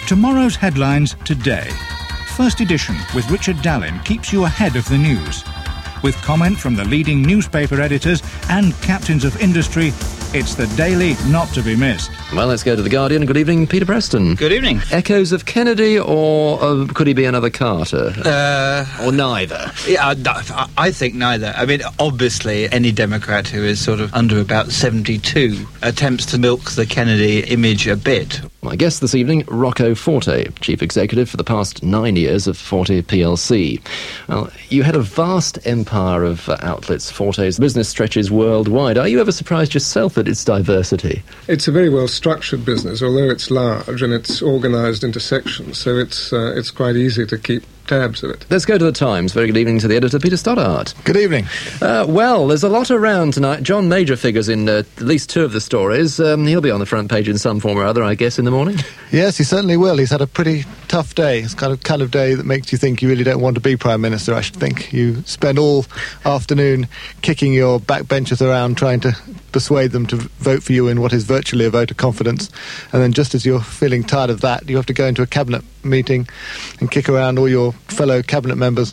Tomorrow's headlines today. First edition with Richard Dallin keeps you ahead of the news. With comment from the leading newspaper editors and captains of industry, it's the daily not to be missed. Well, let's go to The Guardian. Good evening, Peter Preston. Good evening. Echoes of Kennedy, or could he be another Carter? Or neither? Yeah, I think neither. I mean, obviously, any Democrat who is sort of under about 72 attempts to milk the Kennedy image a bit. My guest this evening, Rocco Forte, Chief Executive for the past 9 years of Forte plc. Well, you had a vast empire of outlets. Forte's business stretches worldwide. Are you ever surprised yourself at its diversity? It's a very well-structured business, although it's large and it's organised into sections, so it's quite easy to keep tabs of it. Let's go to the Times. Very good evening to the editor, Peter Stoddart. Good evening. Well, there's a lot around tonight. John Major figures in at least two of the stories. He'll be on the front page in some form or other, I guess, in the morning. Yes, he certainly will. He's had a pretty tough day. It's kind of day that makes you think you really don't want to be Prime Minister, I should think. You spend all afternoon kicking your backbenchers around trying to persuade them to vote for you in what is virtually a vote of confidence. And then just as you're feeling tired of that, you have to go into a cabinet meeting and kick around all your fellow cabinet members